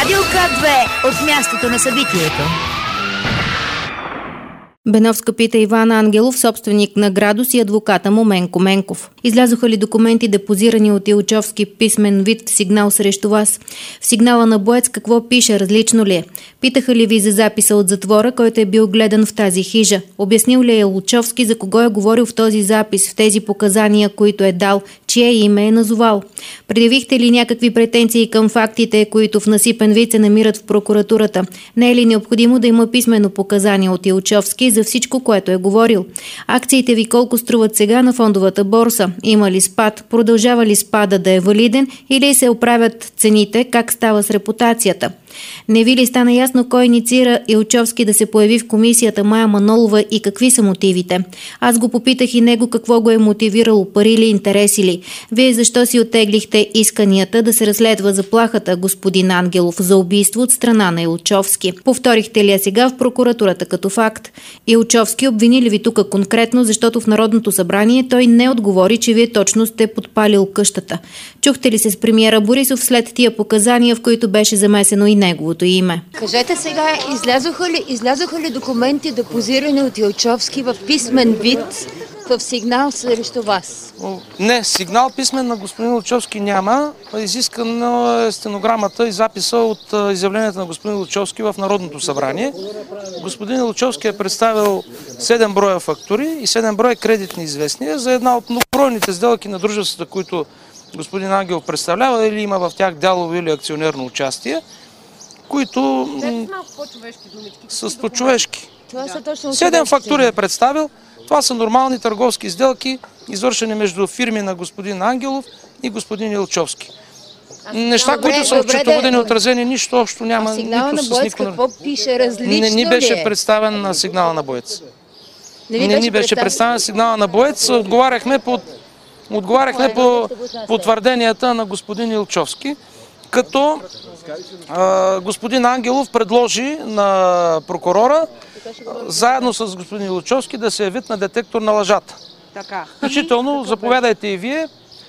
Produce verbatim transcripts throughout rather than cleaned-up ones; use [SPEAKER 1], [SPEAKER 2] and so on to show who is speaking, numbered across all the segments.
[SPEAKER 1] Будилка две от мястото на събитието.
[SPEAKER 2] Беновска пита Иван Ангелов, собственик на Градус, и адвоката му Менко Менков. Излязоха ли документи, депозирани от Илчовски, писмен вид в сигнал срещу вас? В сигнала на Боец какво пише, различно ли е? Питаха ли ви за записа от затвора, който е бил гледан в тази хижа? Обяснил ли е Илчовски за кого е говорил в този запис, в тези показания, които е дал, чие име е назовал? Предявихте ли някакви претенции към фактите, които в насипен вид се намират в прокуратурата? Не е ли необходимо да има писмено показание от Илчовски за всичко, което е говорил? Акциите ви колко струват сега на фондовата борса? Има ли спад? Продължава ли спада да е валиден или се оправят цените? Как става с репутацията? Не ви ли стана ясно кой инициира Илчовски да се появи в комисията Мая Манолова и какви са мотивите? Аз го попитах и него какво го е мотивирало, пари ли, интереси ли. Вие защо си оттеглихте исканията да се разследва заплахата, господин Ангелов, за убийство от страна на Илчовски? Повторихте ли я сега в прокуратурата като факт? Илчовски обвини ли ви тук конкретно, защото в Народното събрание той не отговори, че вие точно сте подпалил къщата? Чухте ли се с премиера Борисов след тия показания, в които беше замесено и неговото име?
[SPEAKER 3] Кажете сега, излязоха ли, излязоха ли документи, депозирани от Илчовски в писмен вид, в сигнал срещу вас?
[SPEAKER 4] Не, сигнал писмен на господин Илчовски няма. Изискана е стенограмата и записа от изявленията на господин Илчовски в Народното събрание. Господин Илчовски е представил седем броя фактури и седем броя кредитни известния за една от многобройните сделки на дружествата, които господин Ангелов представлява, или има в тях дялово или акционерно участие, които с по-човешки. Седем фактури е представил. Това са нормални търговски сделки, извършени между фирми на господин Ангелов и господин Илчовски. Неща, добре, които са в счетоводени отразени, нищо общо няма.
[SPEAKER 3] Сигнала на Боец какво пише, различно
[SPEAKER 4] Не ни беше представен на сигнала на Боец. Не ни беше представен сигнала на Боец. Отговаряхме по, отговаряхме по потвърденията на господин Илчовски, като а, господин Ангелов предложи на прокурора заедно с господин Илчовски да се явят на детектор на лъжата. Включително, заповядайте и вие.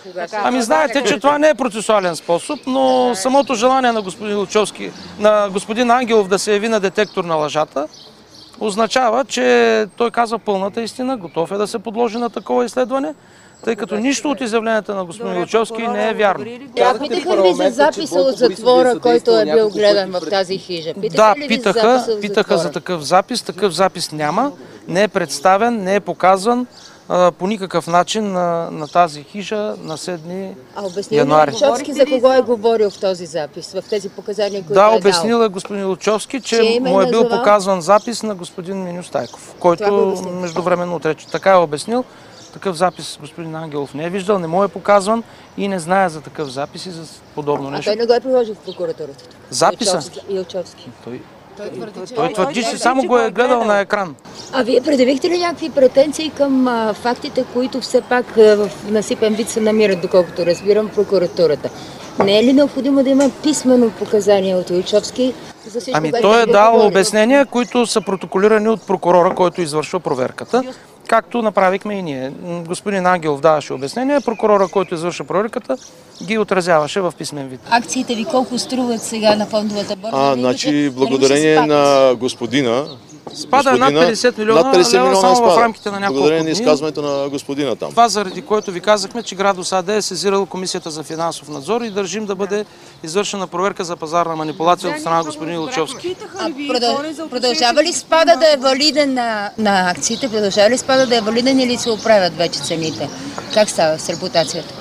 [SPEAKER 4] Ами знаете, че това не е процесуален способ, но самото желание на господин Илчовски, на господин Ангелов да се яви на детектор на лъжата, означава, че той казва пълната истина, готов е да се подложи на такова изследване, тъй като нищо от изявленията на господин Илчовски не е вярно.
[SPEAKER 3] Да, питаха ли за записа от затвора, който е бил гледан в тази хижа?
[SPEAKER 4] Да, питаха, питаха за такъв запис. Такъв запис няма, не е представен, не е показан а, по никакъв начин на, на тази хижа на седми януари.
[SPEAKER 3] А обяснил ли Илчовски за кого е говорил в този запис, в тези показания, които
[SPEAKER 4] да,
[SPEAKER 3] е дал?
[SPEAKER 4] Да, обяснил е господин Илчовски, че, че му е бил назова? показван запис на господин Миню Стайков, който междувременно отрече. Така е обяснил. Такъв запис господин Ангелов не е виждал, не му е показван и не знае за такъв запис и за подобно нещо.
[SPEAKER 3] А той не го е приложил в прокуратурата?
[SPEAKER 4] Записа?
[SPEAKER 3] Илчовски.
[SPEAKER 4] Той, той твърди, че само го е гледал на екран.
[SPEAKER 3] А вие предявихте ли някакви претенции към а, фактите, които все пак а, в насипен вид се намират, доколкото разбирам, прокуратурата? Не е ли необходимо да има писмено показание от Илчовски за всичко,
[SPEAKER 4] Ами той е дал обяснения, които са протоколирани от прокурора, който извършва проверката. Както направихме и ние. Господин Ангелов даваше обяснения, прокурора, който извършва проверката, ги отразяваше в писмен вид.
[SPEAKER 3] Акциите ви колко струват сега на фондовата борса?
[SPEAKER 5] А, значи, благодарение на господина,
[SPEAKER 4] спада над петдесет милиона, над петдесет милиона само спада. В рамките на няколко
[SPEAKER 5] благодарение
[SPEAKER 4] дни.
[SPEAKER 5] на изказването на господина там.
[SPEAKER 4] Това заради което ви казахме, че Градус АД е сезирал Комисията за финансов надзор и държим да бъде извършена проверка за пазарна манипулация от страна на господин Илчовски.
[SPEAKER 3] А продъл... продължава ли спада да е валиден на, на акциите? Продължава ли спада да е валиден или се оправят вече цените? Как става с репутацията?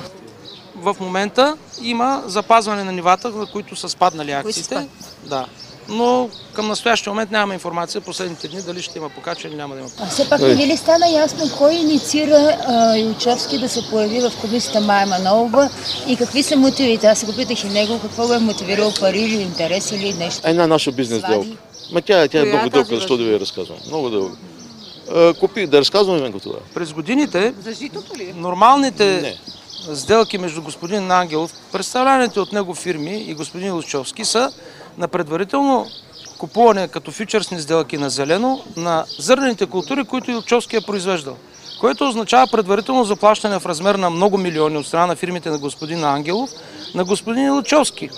[SPEAKER 4] В момента има запазване на нивата, на които са спаднали акциите. Да. Но към настоящия момент нямаме информация последните дни дали ще има покачване или няма да има покачване.
[SPEAKER 3] А все пак не ли стана ясно кой инициира а, Илчовски да се появи в комисията Мая Манолова и какви са мотивите? Аз се го питах и него, какво го е мотивирал, пари или интерес или нещо?
[SPEAKER 5] Една наша бизнес делка. Ма тя, тя е много дълга, защо да ви я разказвам? Много дълга. Купи, да разказваме мен това.
[SPEAKER 4] През годините нормалните не. сделки между господин Ангелов, представляните от него фирми и господин Илчовски са на предварително купуване като фьючерсни сделки на зелено на зърнените култури, които Илчовски е произвеждал. Което означава предварително заплащане в размер на много милиони от страна на фирмите на господин Ангелов, на господин Илчовски.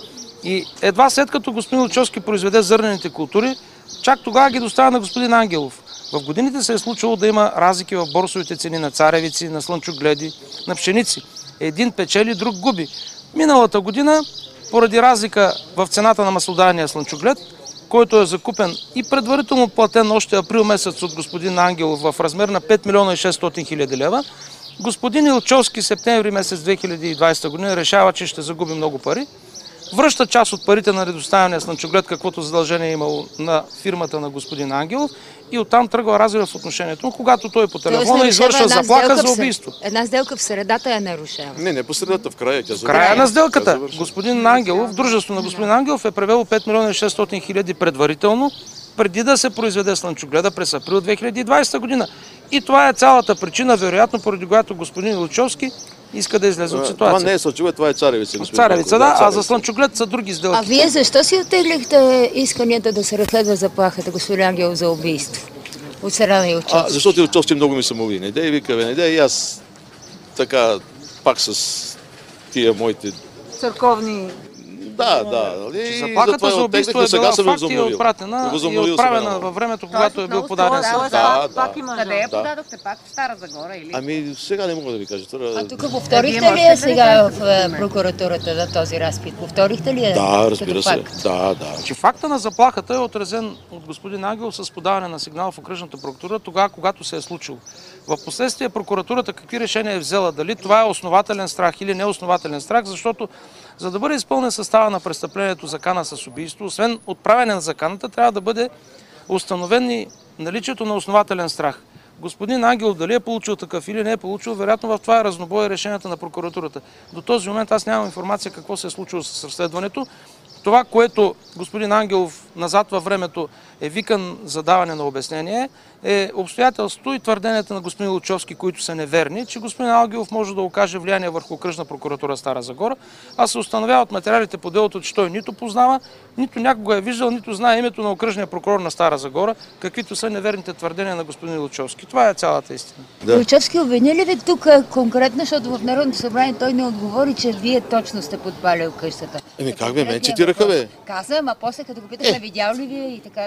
[SPEAKER 4] И едва след като господин Илчовски произведе зърнените култури, чак тогава ги доставя на господин Ангелов. В годините се е случвало да има разлики в борсовите цени на царевици, на слънчогледи, на пшеници. Един печели, друг губи. Миналата година, поради разлика в цената на маслодайния слънчоглед, който е закупен и предварително платен още април месец от господин Ангелов в размер на пет милиона и шестстотин хиляди лева, господин Илчовски септември месец две хиляди и двадесета година решава, че ще загуби много пари, връща част от парите на недоставяния слънчоглед, каквото задължение е имало на фирмата на господин Ангелов, и оттам тръгва разрив в отношението му, когато той по телефона извършва заплаха за убийство.
[SPEAKER 3] Една сделка в средата я нарушава.
[SPEAKER 5] Не, не по средата, в края.
[SPEAKER 4] В края на сделката господин Ангелов, дружество на господин Ангелов е превело пет милиона и шестстотин хиляди предварително, преди да се произведе слънчогледа през април две хиляди и двадесета година. И това е цялата причина, вероятно, поради която господин Илчовски иска да излезе от ситуацията.
[SPEAKER 5] Това не е слънчоглед, това е царевица.
[SPEAKER 4] Царевица, да, а за слънчоглед са други сделки.
[SPEAKER 3] А вие защо си оттеглихте исканията да се разследва заплахата господин Ангелов за убийство от страна на Илчовски?
[SPEAKER 5] А, защото Илчовски много ми самовини. Идеи, вика, бе, идеи, и аз така пак с тия моите...
[SPEAKER 6] Църковни...
[SPEAKER 5] Да, да.
[SPEAKER 4] И заплахата за убийство е била факт и е отпратена и е отправена във времето, когато е бил подаден съд.
[SPEAKER 5] Да, да.
[SPEAKER 6] Къде я подадохте? Пак в Стара Загора или?
[SPEAKER 5] Ами сега не мога да ви кажа.
[SPEAKER 3] А тук повторихте ли я сега в прокуратурата на този разпит? Повторихте ли я?
[SPEAKER 5] Да, разбира се. Да, да.
[SPEAKER 4] Че факта на заплахата е отразен от господин Ангелов с подаване на сигнал в окръжната прокуратура тогава, когато се е случило. В последствие прокуратурата какви решения е взела? Дали това е основателен страх или неоснователен страх? Защото за да бъде изпълнен състава на престъплението закана с убийство, освен отправяне на заканата, трябва да бъде установен и наличието на основателен страх. Господин Ангелов дали е получил такъв или не е получил, вероятно в това е разнобой решенията на прокуратурата. До този момент аз нямам информация какво се е случило с разследването. Това, което господин Ангелов назад във времето е викан за даване на обяснение, е обстоятелството и твърденията на господин Илчовски, които са неверни, че господин Ангелов може да окаже влияние върху окръжна прокуратура Стара Загора, а се установява от материалите по делото, че той нито познава, нито някога е виждал, нито знае името на окръжния прокурор на Стара Загора, каквито са неверните твърдения на господин Илчовски. Това е цялата истина.
[SPEAKER 3] Да. Илчовски обвини ли ви тук конкретно, защото в Народното събрание той не отговори, че вие точно сте подпалили къщата?
[SPEAKER 5] Еми как бе, мен цитираха бе?
[SPEAKER 3] Каза, ама после като го питахме, видял ли вие и така.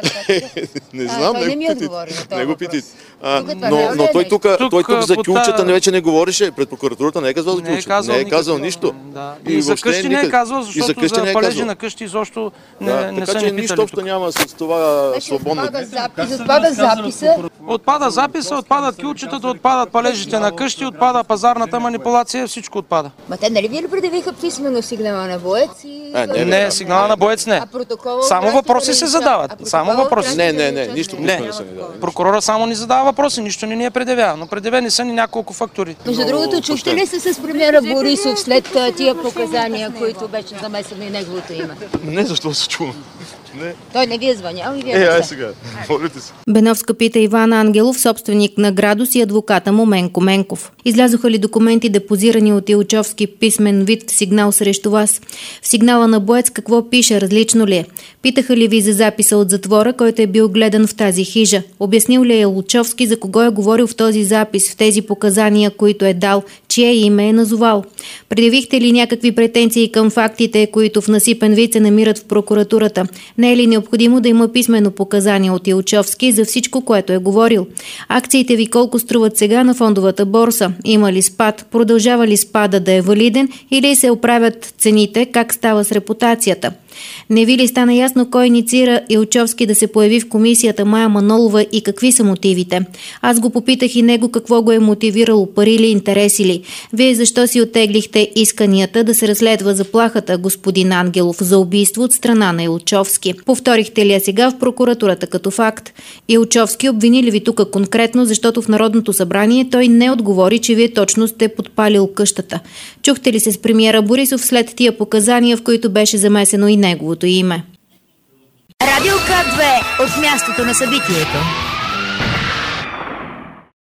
[SPEAKER 5] Не знам,
[SPEAKER 3] той не ми отговори на това.
[SPEAKER 5] Не го питайте. Но, но той тук, той тук за кюлчета не вече не говореше. Пред прокуратурата не е казал за кюлчета. Не е казал нищо.
[SPEAKER 4] Да. И, и за къщи не е казал, защото за палежи на къщи изобщо не,
[SPEAKER 5] да,
[SPEAKER 4] не
[SPEAKER 5] така,
[SPEAKER 4] са
[SPEAKER 5] че
[SPEAKER 4] ни
[SPEAKER 5] нищо общо няма с това свободно.
[SPEAKER 3] Отпада записа.
[SPEAKER 4] Отпада записа, отпадат кюлчетата, отпадат палежите на къщи, отпада пазарната манипулация, всичко отпада.
[SPEAKER 3] Ма те нали ви ли предявиха писмено сигнала на боец? И...
[SPEAKER 5] А, не,
[SPEAKER 4] не, сигнала на боец не. Само въпроси се задават. Само въпроси.
[SPEAKER 5] Не, не, не, нищо не се не дава.
[SPEAKER 4] Прокурора само ни задава въпроси, нищо не ни е предявява, но предявени са ни няколко фактори.
[SPEAKER 3] Между другото, чухте ли се с премиера Борисов след тия показания, които беше замесено и неговото име?
[SPEAKER 5] Не, защо се чува? Не.
[SPEAKER 3] Той не ви е звънял и вие
[SPEAKER 5] е,
[SPEAKER 3] не
[SPEAKER 5] ай
[SPEAKER 3] сте.
[SPEAKER 5] сега, молите се.
[SPEAKER 2] Беновска пита Иван Ангелов, собственик на Градус, и адвоката му Менко Менков. Излязоха ли документи, депозирани от Илчовски писмен вид в сигнал срещу вас? В сигнала на боец какво пише, различно ли е? Питаха ли ви за записа от затвора, който е бил гледан в тази хижа? Обяснил ли е Илчовски за кого е говорил в този запис, в тези показания, които е дал, чие име е назовал? Предявихте ли някакви претенции към фактите, които в насипен вид се намират в прокуратурата? Не е ли необходимо да има писмено показание от Илчовски за всичко, което е говорил? Акциите ви колко струват сега на фондовата борса? Има ли спад? Продължава ли спада да е валиден или се оправят цените? Как става с репутацията? Не ви ли стана ясно кой инициира Илчовски да се появи в комисията Мая Манолова и какви са мотивите? Аз го попитах и него какво го е мотивирало, пари ли, интереси ли. Вие защо си оттеглихте исканията да се разследва заплахата господин Ангелов за убийство от страна на Илчовски? Повторихте ли я сега в прокуратурата като факт? Илчовски обвини ли ви тук конкретно, защото в Народното събрание той не отговори, че вие точно сте подпалил къщата? Чухте ли се с премиера Борисов след тия показания, в които беше замесено и неговото име?
[SPEAKER 1] Радио К две от мястото на събитието.